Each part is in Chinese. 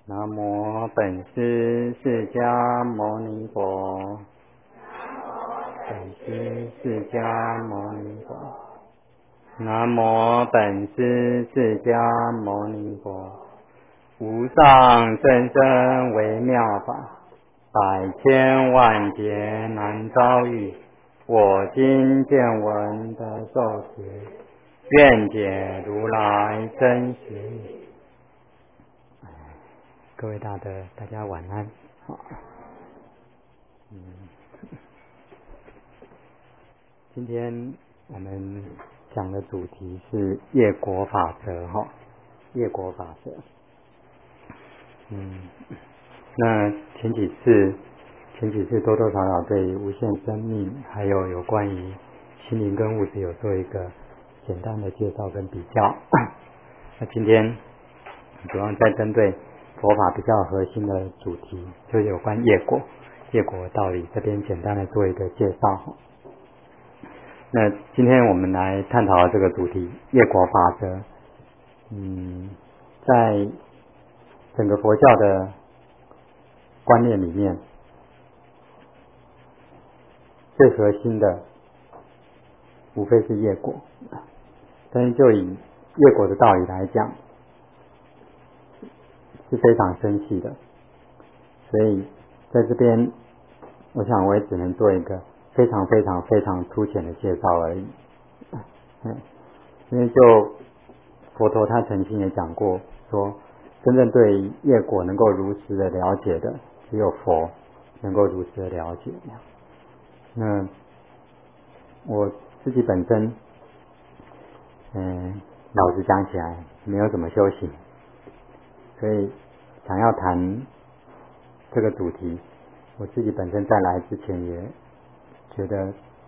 南无本师释迦牟尼佛。本师释迦牟尼佛。南无本师释迦牟尼佛。无上甚深微妙法，百千万劫难遭遇。我今见闻得受持，愿解如来真实义。各位大家晚安。今天我们讲的主题是业果法则业果法则。那前几次多多少少对无限生命还有关于心灵跟物质有做一个简单的介绍跟比较。那今天主要在针对佛法比较核心的主题，就是有关业果的道理，这边简单的做一个介绍。那今天我们来探讨这个主题业果法则。在整个佛教的观念里面，最核心的无非是业果，但是就以业果的道理来讲是非常深细的，所以在这边我想我也只能做一个非常非常非常粗浅的介绍而已。因为就佛陀他曾经也讲过说，真正对业果能够如实的了解的，只有佛能够如实的了解。那我自己本身老实讲起来没有怎么修行，所以想要谈这个主题，我自己本身在来之前也觉得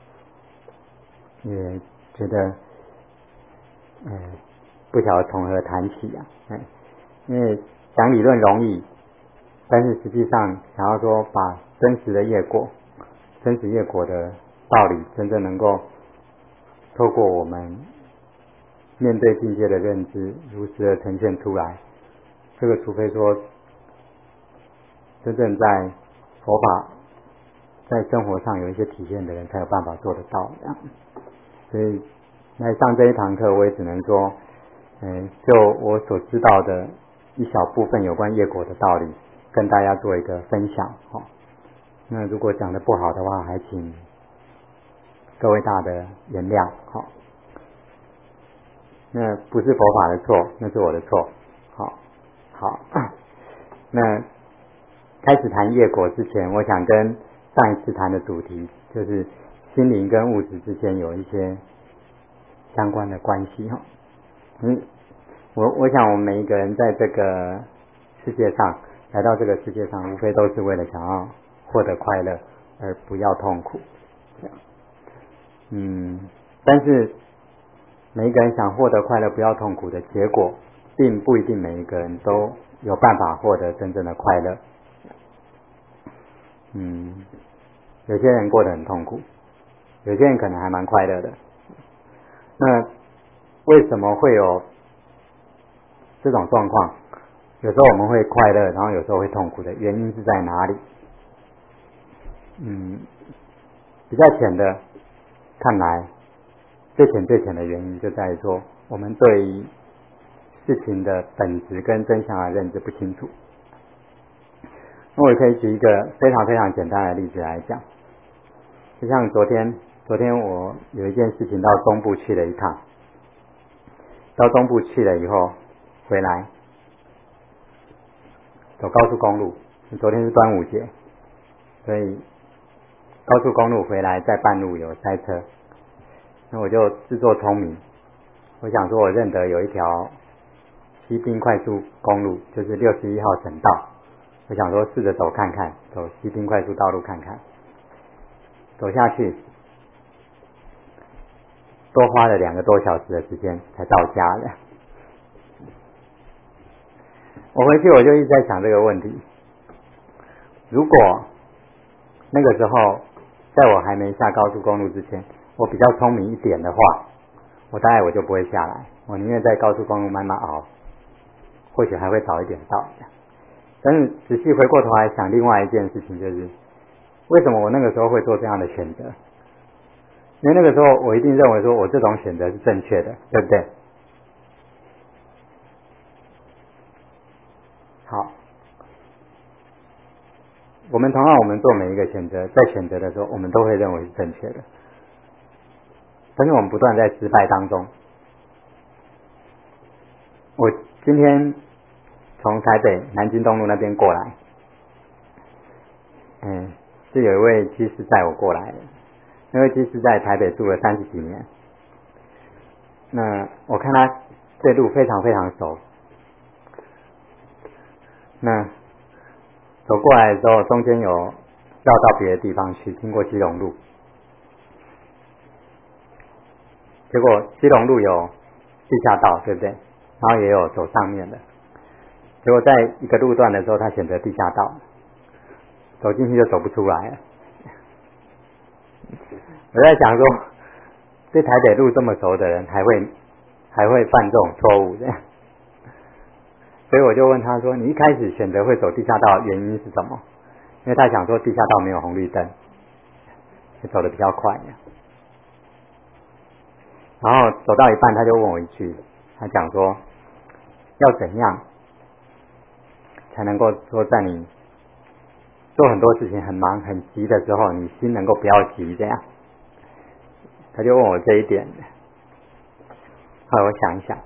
不晓得从何谈起因为讲理论容易，但是实际上想要说把真实业果的道理真正能够透过我们面对境界的认知如实的呈现出来，这个除非说真正在佛法在生活上有一些体现的人才有办法做得到。所以来上这一堂课，我也只能说就我所知道的一小部分有关业果的道理跟大家做一个分享。那如果讲得不好的话，还请各位大的原谅。那不是佛法的错，那是我的错。好，那开始谈业果之前，我想跟上一次谈的主题，就是心灵跟物质之间有一些相关的关系。我想我们每一个人在这个世界上，来到这个世界上，无非都是为了想要获得快乐而不要痛苦。但是每一个人想获得快乐不要痛苦的结果，并不一定每一个人都有办法获得真正的快乐。有些人过得很痛苦，有些人可能还蛮快乐的。那为什么会有这种状况？有时候我们会快乐，然后有时候会痛苦的原因是在哪里？比较浅的看来，最浅的原因就在于说，我们对于事情的本质跟真相的认知不清楚。那我也可以举一个非常非常简单的例子来讲，就像昨天我有一件事情到东部去了一趟，到东部去了以后回来走高速公路，昨天是端午节，所以高速公路回来在半路有塞车，那我就自作聪明，我想说我认得有一条西滨快速公路，就是61号省道，我想说试着走看看，走西滨快速道路看看，走下去多花了2个多小时的时间才到家了。我回去我就一直在想这个问题，如果那个时候在我还没下高速公路之前，我比较聪明一点的话，我大概我就不会下来，我宁愿在高速公路慢慢熬，或许还会早一点到。 但是仔细回过头来想另外一件事情，就是为什么我那个时候会做这样的选择？因为那个时候我一定认为说我这种选择是正确的，对不对？好，我们同样我们做每一个选择，在选择的时候我们都会认为是正确的，但是我们不断在失败当中。我今天从台北南京东路那边过来，是有一位居士载我过来的，那位居士在台北住了30几年，那我看他对路非常非常熟，那走过来的时候中间有绕到别的地方去，经过基隆路，结果基隆路有地下道，对不对？然后也有走上面的，结果在一个路段的时候他选择地下道，走进去就走不出来了。我在想说对台北路这么熟的人还会犯这种错误的，所以我就问他说，你一开始选择会走地下道原因是什么？因为他想说地下道没有红绿灯，就走得比较快。然后走到一半他就问我一句，他讲说要怎样才能够说在你做很多事情很忙很急的时候，你心能够不要急这样。他就问我这一点，后来我想一想，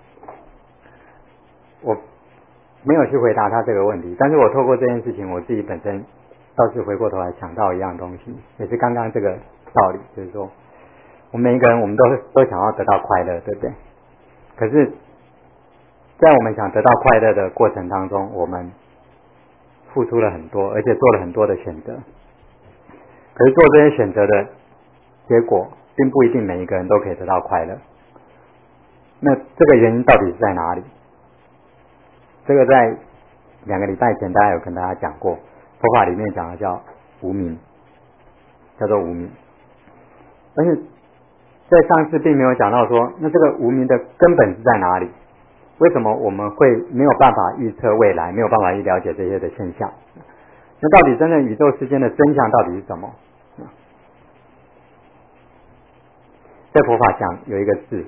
我没有去回答他这个问题，但是我透过这件事情，我自己本身倒是回过头来想到一样东西，也是刚刚这个道理，就是说我们每一个人我们都想要得到快乐，对不对？可是在我们想得到快乐的过程当中，我们付出了很多，而且做了很多的选择，可是做这些选择的结果并不一定每一个人都可以得到快乐。那这个原因到底是在哪里？这个在2个礼拜前大家有跟大家讲过，佛法里面讲的叫无明，叫做无明。但是在上次并没有讲到说，那这个无明的根本是在哪里？为什么我们会没有办法预测未来，没有办法去了解这些的现象？那到底真正宇宙之间的真相到底是什么？在佛法讲有一个字，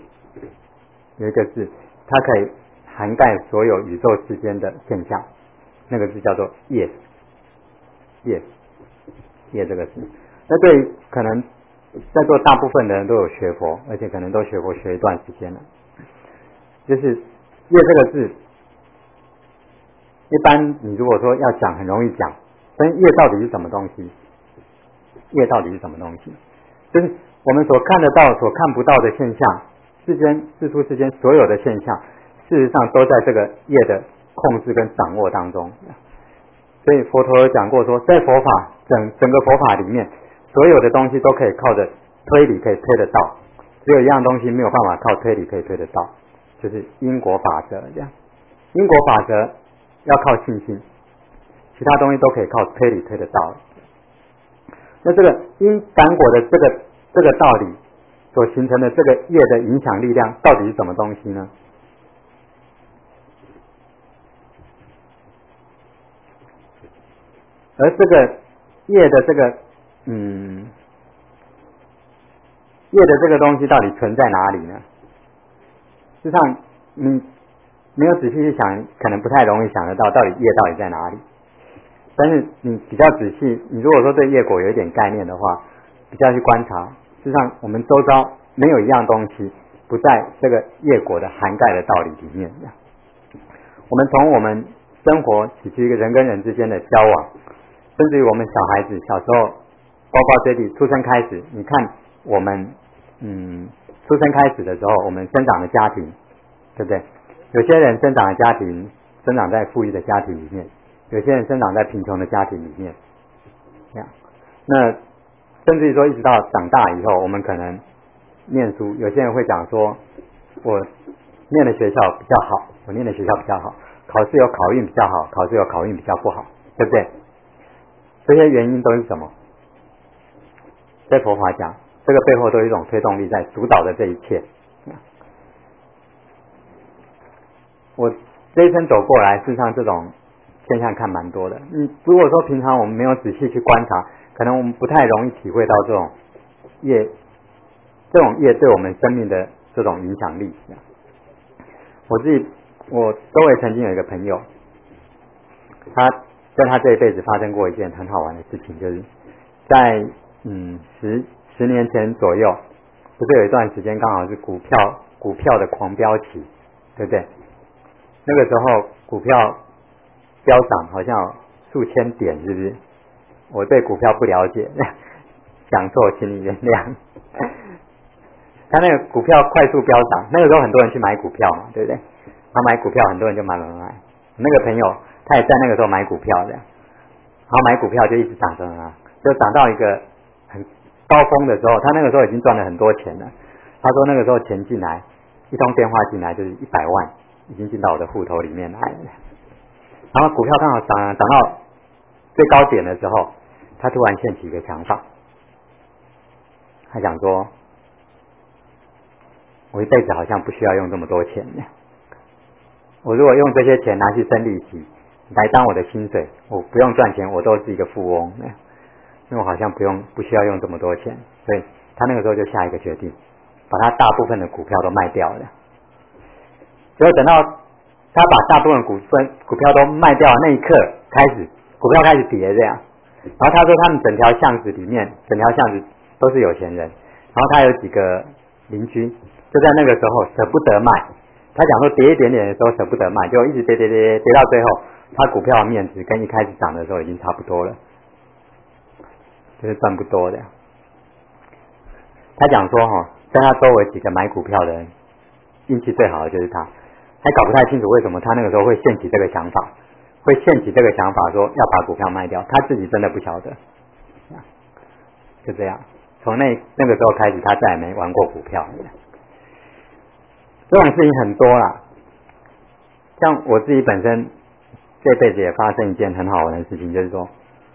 它可以涵盖所有宇宙之间的现象，那个字叫做业。业这个字，那对于可能在座大部分的人都有学佛，而且可能都学佛学一段时间了，就是业这个字，一般你如果说要讲很容易讲，但业到底是什么东西？业到底是什么东西？就是我们所看得到所看不到的现象，世出世间所有的现象，事实上都在这个业的控制跟掌握当中。所以佛陀有讲过说，在佛法整个佛法里面，所有的东西都可以靠着推理可以推得到，只有一样东西没有办法靠推理可以推得到，就是因果法则。这样，因果法则要靠信心，其他东西都可以靠推理推得到。那这个因感果的这个道理所形成的这个业的影响力量到底是什么东西呢？而这个业的这个业的这个东西到底存在哪里呢？事实上你没有仔细去想，可能不太容易想得到到底业到底在哪里。但是你比较仔细，你如果说对业果有一点概念的话，比较去观察，事实上我们周遭没有一样东西不在这个业果的涵盖的道理里面。我们从我们生活起居人跟人之间的交往，甚至于我们小孩子小时候包括这里出生开始，你看我们出生开始的时候，我们生长的家庭，对不对？有些人生长的家庭生长在富裕的家庭里面，有些人生长在贫穷的家庭里面，那甚至于说一直到长大以后，我们可能念书，有些人会讲说，我念的学校比较好，考试有考运比较好，考试有考运比较不好，对不对？这些原因都是什么？在佛法讲，这个背后都有一种推动力在主导的这一切。我这一生走过来，事实上这种现象看蛮多的。如果说平常我们没有仔细去观察，可能我们不太容易体会到这种业对我们生命的这种影响力。我周围曾经有一个朋友，他在他这一辈子发生过一件很好玩的事情，就是在十年前左右，不是有一段时间刚好是股票的狂飙期，对不对？那个时候股票飙涨好像数千点，是不是？我对股票不了解，讲错请你原谅。他那个股票快速飙涨，那个时候很多人去买股票嘛，对不对？他买股票，很多人就买。那个朋友他也在那个时候买股票的，然后买股票就一直涨就涨到一个很高峰的时候，他那个时候已经赚了很多钱了。他说那个时候钱进来，一通电话进来就是100万，已经进到我的户头里面来了。然后股票刚好涨到最高点的时候，他突然现起一个想法，他想说，我一辈子好像不需要用这么多钱，我如果用这些钱拿去生利息来当我的薪水，我不用赚钱，我都是一个富翁，因为我好像不需要用这么多钱。所以他那个时候就下一个决定，把他大部分的股票都卖掉了。结果等到他把大部分股票都卖掉的那一刻开始，股票开始跌这样。然后他说他们整条巷子都是有钱人，然后他有几个邻居就在那个时候舍不得卖，他讲说跌一点点的时候舍不得卖，就一直跌到最后，他股票的面值跟一开始涨的时候已经差不多了，就是赚不多的。他讲说在他周围几个买股票的人，运气最好的就是他，还搞不太清楚为什么他那个时候会现起这个想法，说要把股票卖掉，他自己真的不晓得。就这样，从那个时候开始，他再也没玩过股票。这种事情很多啦，像我自己本身这辈子也发生一件很好玩的事情，就是说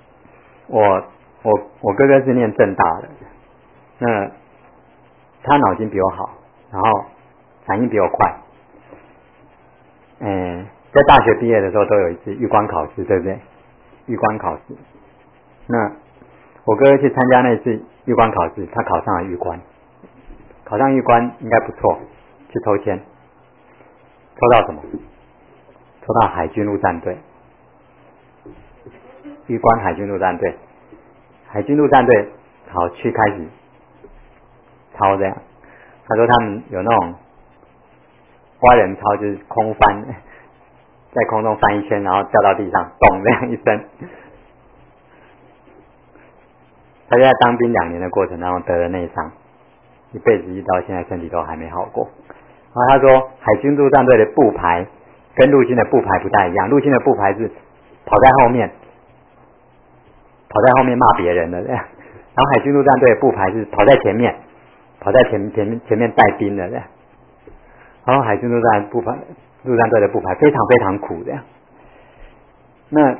我哥哥是念政大的，那他脑筋比我好，然后反应比我快。在大学毕业的时候都有一次预官考试，对不对？预官考试，那我哥哥去参加那次预官考试，他考上了预官，应该不错，去抽签，抽到什么？抽到海军陆战队，预官海军陆战队，好去开始操这样。他说他们有那种蛙人操，就是空翻，在空中翻一圈，然后掉到地上，咚这样一声。他就在当兵2年的过程当中得了内伤，一辈子一直到现在身体都还没好过。然后他说海军陆战队的步排跟陆军的步排不太一样，陆军的步排是跑在后面骂别人的这样，然后海军陆战队的步排是跑在前面带兵的这样。然后海军陆战队的步排非常非常苦这样。那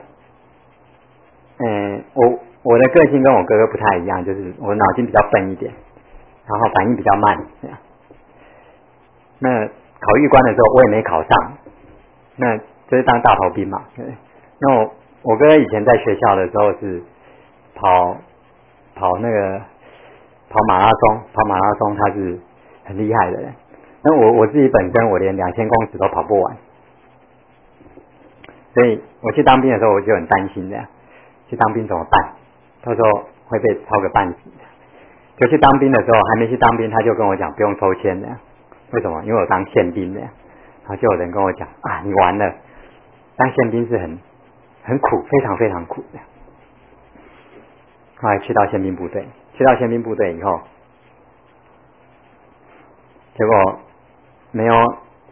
我的个性跟我哥哥不太一样，就是我脑筋比较笨一点，然后反应比较慢这样。那考预官的时候我也没考上，那就是当大头兵嘛。那我哥哥以前在学校的时候是跑马拉松，他是很厉害的人。那我自己本身我连2000公尺都跑不完，所以我去当兵的时候我就很担心这样，去当兵怎么办？到时候会被操个半死。就去当兵的时候，还没去当兵，他就跟我讲不用抽签的，为什么？因为我当宪兵的。然后就有人跟我讲你完了，当宪兵是很苦，非常非常苦的。后来去到宪兵部队以后，结果没有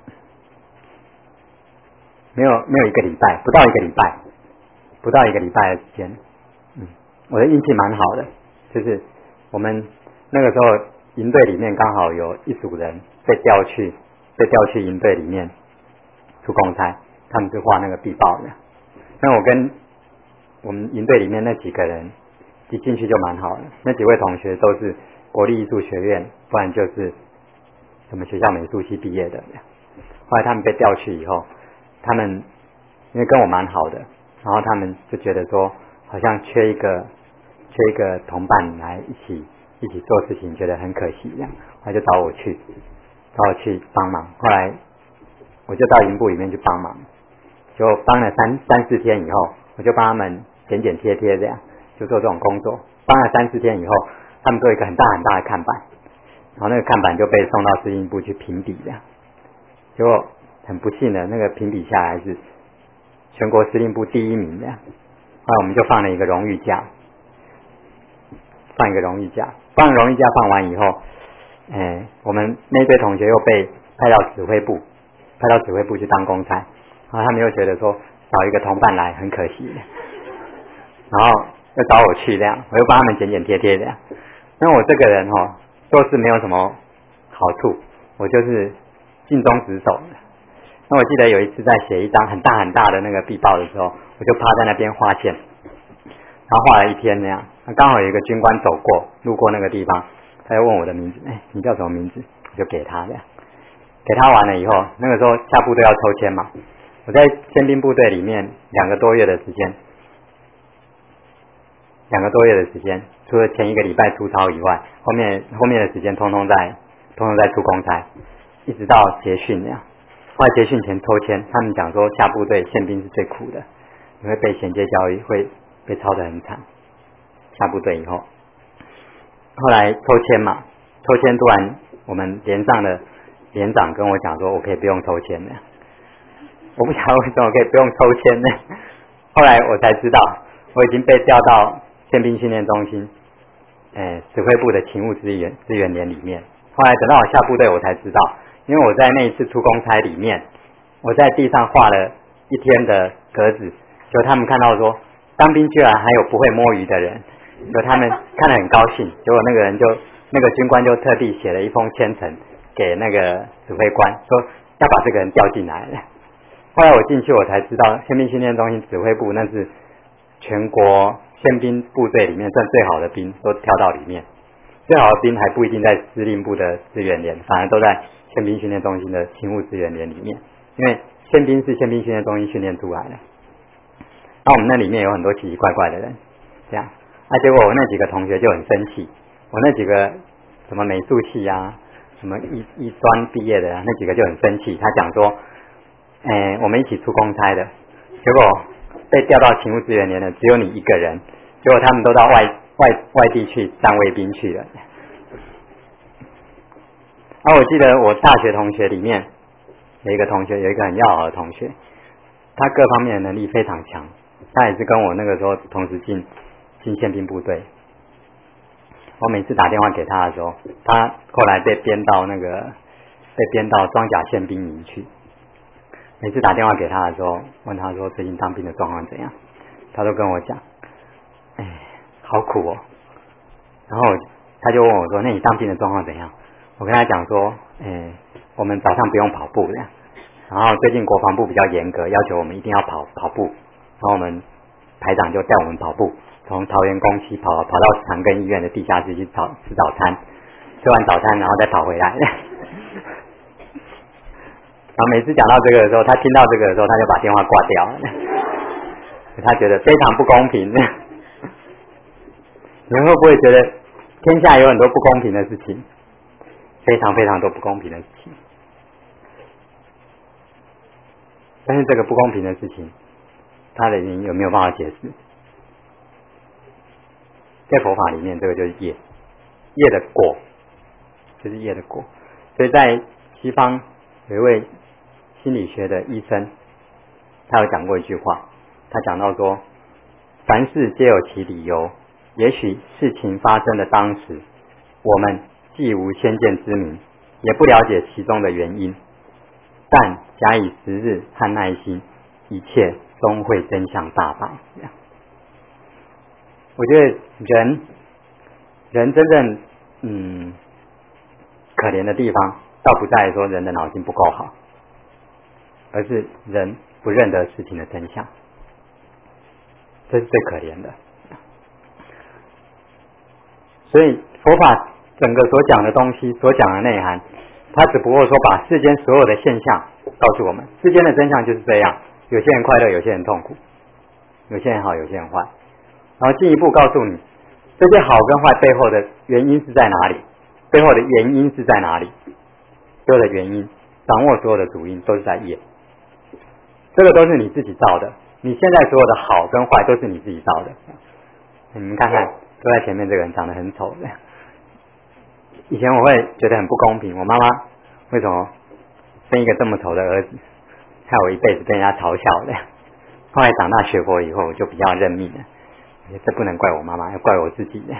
一个礼拜，不到一个礼拜的时间，我的运气蛮好的，就是我们那个时候营队里面刚好有一组人被调去营队里面出公差，他们是画那个壁报的。那我跟我们营队里面那几个人一进去就蛮好的，那几位同学都是国立艺术学院，不然就是什么学校美术系毕业的。后来他们被调去以后，他们因为跟我蛮好的， 然后他们就觉得说好像缺一个同伴来一起做事情，觉得很可惜这样，他就找我去帮忙。后来我就到营部里面去帮忙，就帮了三四天以后，我就帮他们剪贴这样，就做这种工作。帮了3-4天以后，他们做一个很大的看板，然后那个看板就被送到司令部去评比这样。结果很不幸的，那个评比下来是全国司令部第1名这样。后来我们就放了一个荣誉假，放放完以后，我们那堆同学又被派到指挥部去当公差，然后他们又觉得说少一个同伴来很可惜，然后又找我去这样，我又帮他们剪贴这样。那我这个人做事没有什么好处，我就是尽忠职守的。那我记得有一次在写一张很大的那个壁报的时候，我就趴在那边画线，然后画了1天那样。刚好有一个军官走过路过那个地方，他就问我的名字，你叫什么名字？我就给他这样。给他完了以后，那个时候下部队要抽签嘛，我在宪兵部队里面2个多月的时间，除了前1个礼拜出操以外，后面的时间通通在出公差，一直到结训那样。后来结训前抽签，他们讲说下部队宪兵是最苦的，因为被衔接教育会被操得很惨。下部队以后，后来抽签突然我们连上的连长跟我讲说，我可以不用抽签了。我不晓得为什么可以不用抽签呢？后来我才知道，我已经被调到宪兵训练中心，指挥部的勤务资源连里面。后来等到我下部队，我才知道，因为我在那一次出公差里面，我在地上画了1天的格子，就他们看到说，当兵居然还有不会摸鱼的人，就他们看得很高兴。结果那个军官就特地写了一封签呈给那个指挥官，说要把这个人调进来。后来我进去，我才知道宪兵训练中心指挥部那是全国宪兵部队里面算最好的兵，都挑到里面。最好的兵还不一定在司令部的资源连，反而都在宪兵训练中心的勤务资源连里面，因为宪兵是宪兵训练中心训练出来的。那我们那里面有很多奇奇怪怪的人，这样。结果我那几个同学就很生气，我那几个什么美术系啊，什么艺专毕业的那几个就很生气，他讲说，我们一起出公差的，结果被调到勤务资源连的只有你一个人，结果他们都到外地去当卫兵去了。我记得我大学同学里面有一个很要好的同学，他各方面的能力非常强，他也是跟我那个时候同时进宪兵部队。我每次打电话给他的时候，他后来被编到装甲宪兵营去。每次打电话给他的时候，问他说最近当兵的状况怎样，他都跟我讲，好苦哦。然后他就问我说，那你当兵的状况怎样？我跟他讲说，我们早上不用跑步的，然后最近国防部比较严格，要求我们一定要跑步，然后我们排长就带我们跑步，从桃园工期跑到长庚医院的地下室去吃早餐，吃完早餐然后再跑回来。然后每次讲到这个的时候，他听到这个的时候，他就把电话挂掉了，他觉得非常不公平。你们会不会觉得天下有很多不公平的事情？非常非常多不公平的事情，但是这个不公平的事情，它的原因有没有办法解释？在佛法里面，这个就是业的果，就是业的果。所以在西方有一位心理学的医生，他有讲过一句话，他讲到说，凡事皆有其理由，也许事情发生的当时，我们既无先见之明，也不了解其中的原因，但假以时日和耐心，一切终会真相大白。我觉得人真正可怜的地方，倒不在于说人的脑筋不够好，而是人不认得事情的真相，这是最可怜的。所以佛法整个所讲的东西，所讲的内涵，它只不过说把世间所有的现象告诉我们，世间的真相就是这样，有些人快乐，有些人痛苦。 有些人好，有些人坏，然后进一步告诉你这些好跟坏背后的原因是在哪里，背后的原因是在哪里，所有的原因，掌握所有的主因都是在业，这个都是你自己造的，你现在所有的好跟坏都是你自己造的。你们看看坐在前面这个人长得很丑的，以前我会觉得很不公平，我妈妈为什么生一个这么丑的儿子，害我一辈子被人家嘲笑的。后来长大学佛以后，我就比较认命了，这不能怪我妈妈，要怪我自己的。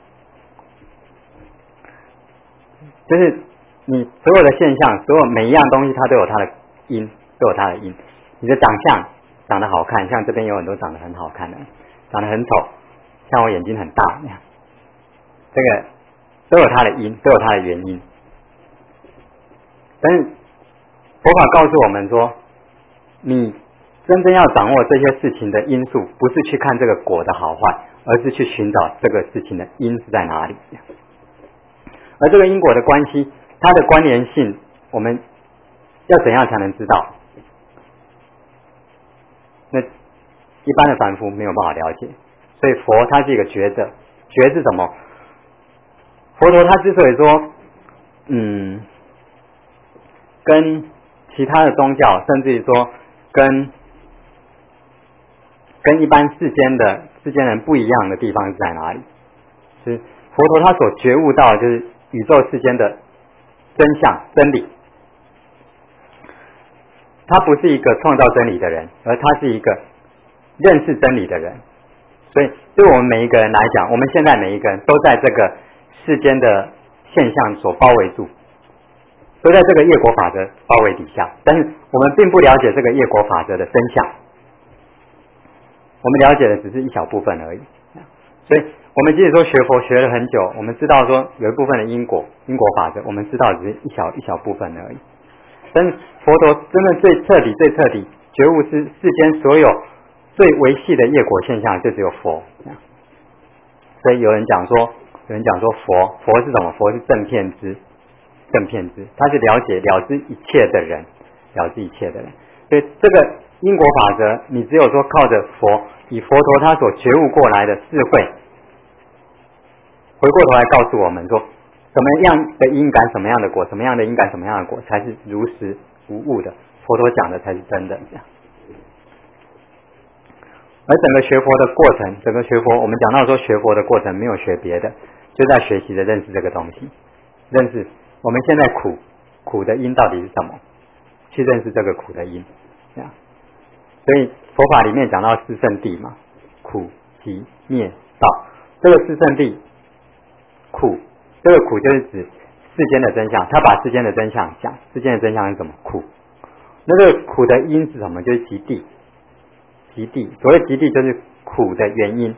就是你所有的现象，所有每一样东西，它都有它的因，都有它的因。你的长相长得好看，像这边有很多长得很好看的，长得很丑，像我眼睛很大那样，这个都有它的因，都有它的原因。但是佛法告诉我们说，你真正要掌握这些事情的因素，不是去看这个果的好坏，而是去寻找这个事情的因是在哪里。而这个因果的关系，它的关联性，我们要怎样才能知道？那一般的凡夫没有办法了解，所以佛他是一个觉者。觉是什么？佛陀他之所以说，跟其他的宗教，甚至于说跟一般世间人不一样的地方是在哪里？就是佛陀他所觉悟到的就是宇宙世间的真相真理，他不是一个创造真理的人，而他是一个认识真理的人。所以对我们每一个人来讲，我们现在每一个人都在这个世间的现象所包围住，都在这个业果法则包围底下，但是我们并不了解这个业果法则的真相，我们了解的只是一小部分而已。所以我们即使说学佛学了很久，我们知道说有一部分的因果法则，我们知道只是一小部分而已。但是佛陀真正最彻底觉悟是世间所有最维系的业果现象，就只有佛。所以有人讲说佛是什么？佛是正遍知，他是了知一切的人，所以这个因果法则，你只有说靠着佛，以佛陀他所觉悟过来的智慧，回过头来告诉我们说，什么样的因感什么样的果，什么样的因感什么样的果，才是如实无误的。佛陀讲的才是真的。而整个学佛的过程，我们讲到说学佛的过程没有学别的，就在学习的认识这个东西，认识我们现在苦的因到底是什么，去认识这个苦的因。所以佛法里面讲到四圣谛嘛，苦集灭道，这个四圣谛苦，这个苦就是指世间的真相，他把世间的真相讲，世间的真相是什么？苦。那这个苦的因是什么？就是极地。所谓极地就是苦的原因，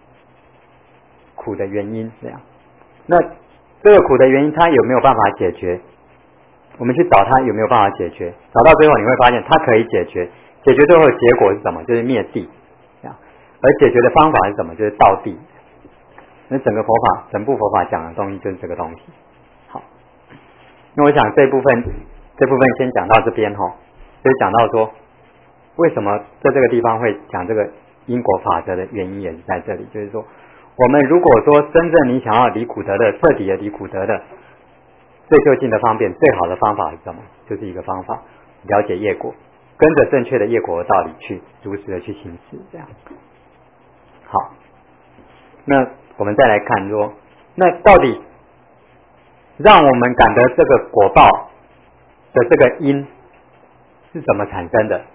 这样。那这个苦的原因，它有没有办法解决？我们去找它有没有办法解决？找到最后你会发现它可以解决，最后的结果是什么？就是灭地。而解决的方法是什么？就是道地。那整部佛法讲的东西就是这个东西。好，那我想这部分先讲到这边哈，就是讲到说为什么在这个地方会讲这个因果法则的原因也是在这里，就是说我们如果说真正你想要离苦得乐，彻底的离苦得乐，最就近的方便最好的方法是什么？就是一个方法，了解业果，跟着正确的业果的道理去如实的去行持，这样。好，那我们再来看说，那到底让我们感得这个果报的这个因是怎么产生的？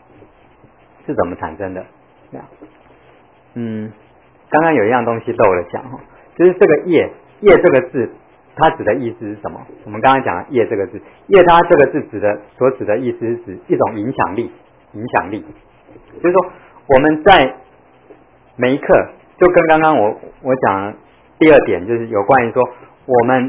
这样，刚刚有一样东西漏了讲，就是这个业这个字，它指的意思是什么？我们刚刚讲的业这个字，业它这个字所指的意思是指一种影响力，就是说我们在每一刻，就跟刚刚我讲的第二点，就是有关于说我们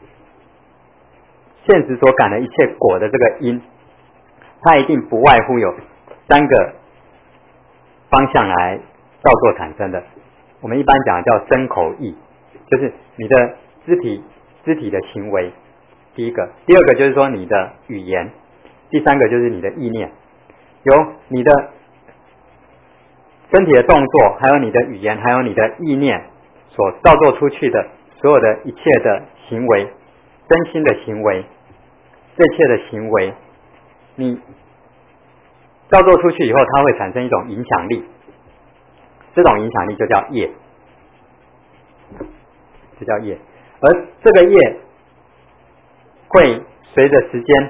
现实所感的一切果的这个因，它一定不外乎有三个方向来造作产生的。我们一般讲的叫身口意，就是你的肢体的行为，第一个；第二个就是说你的语言；第三个就是你的意念。由你的身体的动作，还有你的语言，还有你的意念所造作出去的所有的一切的行为，真心的行为，这一切的行为，你造作出去以后，它会产生一种影响力，这种影响力就叫业，这叫业。而这个业会随着时间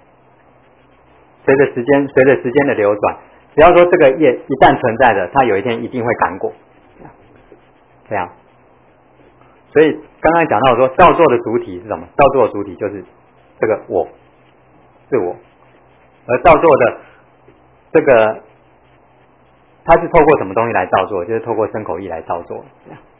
的流转，只要说这个业一旦存在的，它有一天一定会感果，这样。所以刚刚讲到说造作的主体是什么？造作的主体就是这个我，自我，而造作的这个它是透过什么东西来造作？就是透过身口意来造作，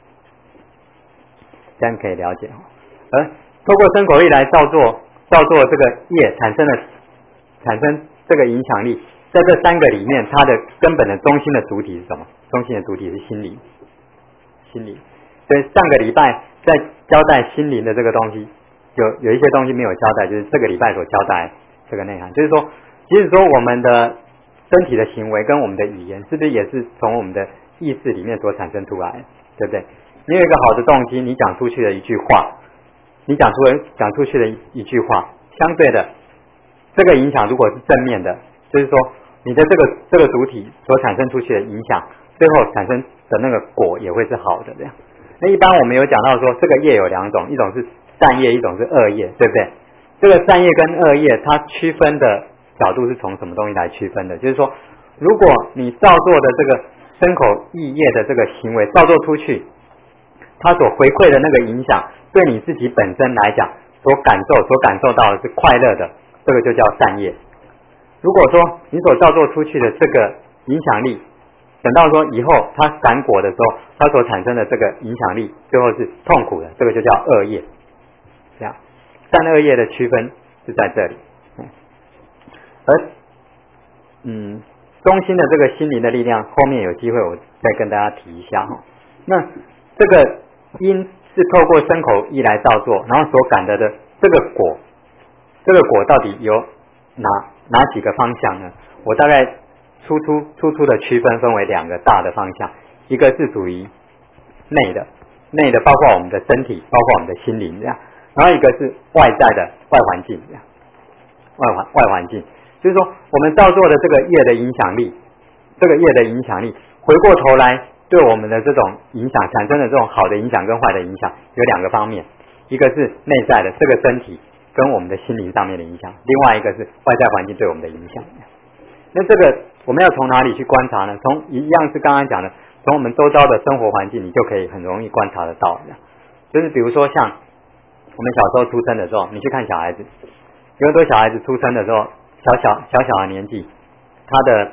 这样可以了解。而透过身口意来造作这个业产生这个影响力，在这三个里面，它的根本的中心的主体是什么？中心的主体是心灵。所以上个礼拜在交代心灵的这个东西，有一些东西没有交代，就是这个礼拜所交代这个内涵，就是说，即使说我们的身体的行为跟我们的语言，是不是也是从我们的意识里面所产生出来，对不对？你有一个好的动机，你讲出去的一句话，讲出去的一句话，相对的这个影响如果是正面的，就是说你的这个主体所产生出去的影响，最后产生的那个果也会是好的，这样。那一般我们有讲到说，这个业有两种，一种是善业，一种是恶业，对不对？这个善业跟恶业，它区分的角度是从什么东西来区分的？就是说，如果你造作的这个身口意业的这个行为造作出去，它所回馈的那个影响，对你自己本身来讲，所感受到的是快乐的，这个就叫善业。如果说你所造作出去的这个影响力，等到说以后它闪果的时候，它所产生的这个影响力，最后是痛苦的，这个就叫恶业。这样，善恶业的区分是在这里。而中心的这个心灵的力量，后面有机会我再跟大家提一下哈。那这个因是透过身口意来造作，然后所感得的这个果，到底有哪几个方向呢？我大概粗粗的区分为两个大的方向，一个是属于内的包括我们的身体，包括我们的心灵这样，然后一个是外在的外环境这样，外环境就是说我们造作的这个业的影响力，回过头来对我们的这种影响产生的这种好的影响跟坏的影响有两个方面，一个是内在的这个身体跟我们的心灵上面的影响，另外一个是外在环境对我们的影响。那这个我们要从哪里去观察呢？从一样是刚刚讲的，从我们周遭的生活环境，你就可以很容易观察得到。就是比如说像我们小时候出生的时候，你去看小孩子，有很多小孩子出生的时候，小的年纪，他的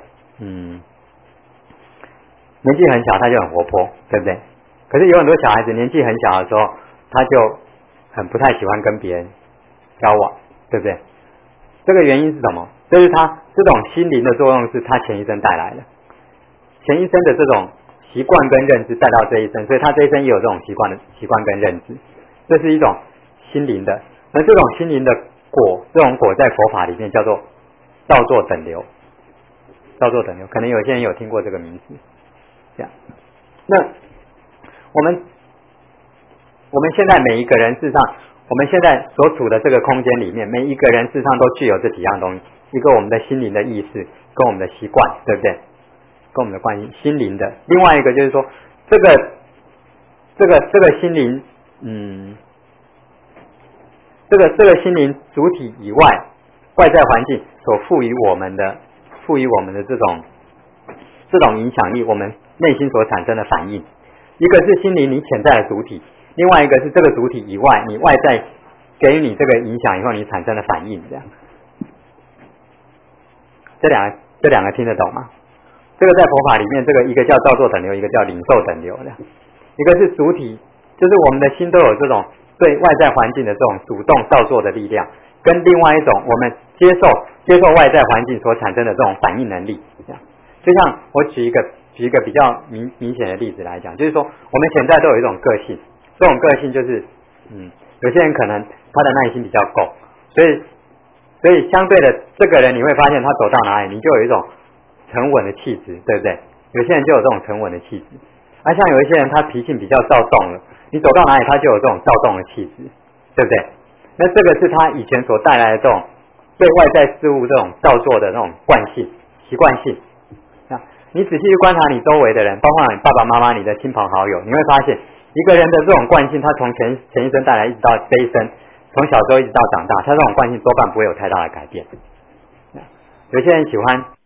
年纪很小，他就很活泼，对不对？可是有很多小孩子年纪很小的时候，他就很不太喜欢跟别人交往，对不对？这个原因是什么？就是他这种心灵的作用是他前一生带来的，前一生的这种习惯跟认知带到这一生，所以他这一生也有这种习惯跟认知，这是一种心灵的。而这种心灵的果，这种果在佛法里面叫做造作等流，可能有些人有听过这个名字。这样，那我们现在每一个人事实上，我们现在所处的这个空间里面，每一个人事实上都具有这几样东西，一个我们的心灵的意识，跟我们的习惯，对不对？跟我们的关系，心灵的。另外一个就是说，这个心灵，这个心灵主体以外，外在环境所赋予我们的这种影响力，我们内心所产生的反应，一个是心灵你潜在的主体，另外一个是这个主体以外，你外在给予你这个影响以后你产生的反应，这样。这两个听得懂吗？这个在佛法里面，这个一个叫造作等流，一个叫领受等流的。一个是主体，就是我们的心都有这种对外在环境的这种主动造作的力量，跟另外一种我们接受外在环境所产生的这种反应能力。这样，就像我举一个比较明显的例子来讲，就是说我们现在都有一种个性，这种个性就是有些人可能他的耐心比较够，所以相对的这个人你会发现他走到哪里你就有一种沉稳的气质，对不对？ 有些人就有这种沉稳的气质。像有一些人他脾性比较躁动了，你走到哪里他就有这种躁动的气质，对不对？那这个是他以前所带来的这种对外在事物这种造作的那种惯性、习惯性。你仔细去观察你周围的人，包括你爸爸妈妈、你的亲朋好友，你会发现一个人的这种惯性，他从前一生带来一直到这一生，从小时候一直到长大，他这种惯性多半不会有太大的改变。有些人喜欢